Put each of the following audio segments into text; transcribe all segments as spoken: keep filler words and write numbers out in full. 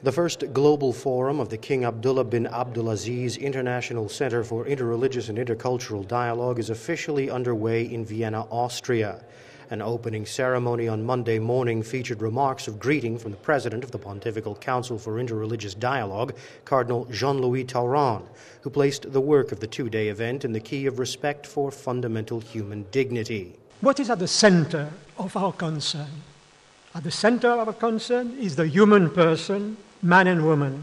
The first global forum of the King Abdullah bin Abdulaziz International Center for Interreligious and Intercultural Dialogue is officially underway in Vienna, Austria. An opening ceremony on Monday morning featured remarks of greeting from the president of the Pontifical Council for Interreligious Dialogue, Cardinal Jean-Louis Tauran, who placed the work of the two-day event in the key of respect for fundamental human dignity. What is at the center of our concern? At the center of our concern is the human person, man and woman.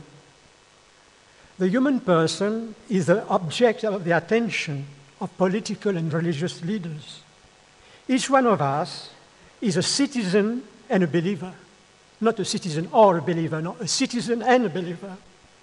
The human person is the object of the attention of political and religious leaders. Each one of us is a citizen and a believer, not a citizen or a believer, no, a citizen and a believer.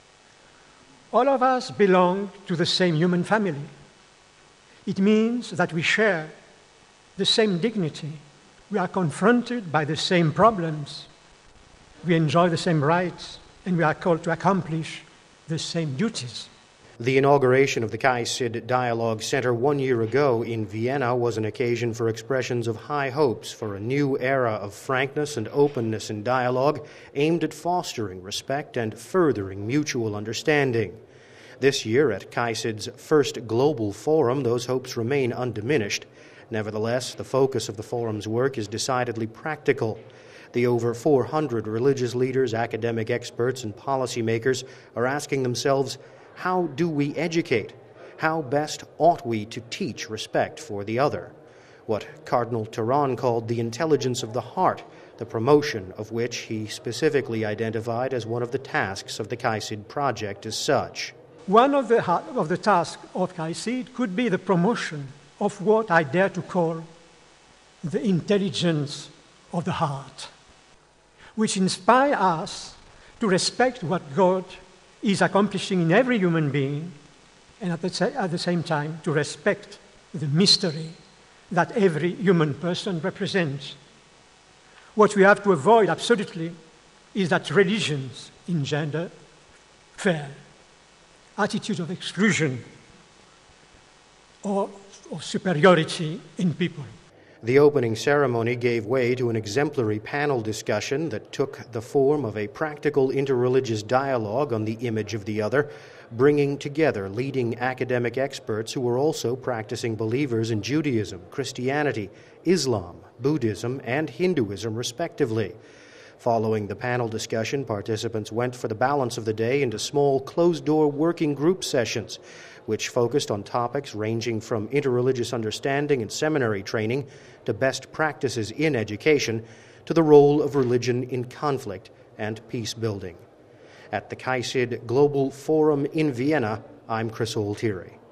All of us belong to the same human family. It means that we share the same dignity. We are confronted by the same problems. We enjoy the same rights, and we are called to accomplish the same duties. The inauguration of the CAICID Dialogue Center one year ago in Vienna was an occasion for expressions of high hopes for a new era of frankness and openness in dialogue aimed at fostering respect and furthering mutual understanding. This year, at CAICID's first global forum, those hopes remain undiminished. Nevertheless, the focus of the forum's work is decidedly practical. The over four hundred religious leaders, academic experts, and policymakers are asking themselves, how do we educate? How best ought we to teach respect for the other? What Cardinal Tauran called the intelligence of the heart, the promotion of which he specifically identified as one of the tasks of the CAICID project as such. One of the, of the tasks of CAICID could be the promotion of what I dare to call the intelligence of the heart, which inspire us to respect what God is accomplishing in every human being, and at the, at the same time to respect the mystery that every human person represents. What we have to avoid absolutely is that religions engender fear, attitude of exclusion, or, or superiority in people. The opening ceremony gave way to an exemplary panel discussion that took the form of a practical interreligious dialogue on the image of the other, bringing together leading academic experts who were also practicing believers in Judaism, Christianity, Islam, Buddhism, and Hinduism, respectively. Following the panel discussion, participants went for the balance of the day into small, closed-door working group sessions, which focused on topics ranging from interreligious understanding and seminary training to best practices in education to the role of religion in conflict and peace building. At the CAICID Global Forum in Vienna, I'm Chris Altieri.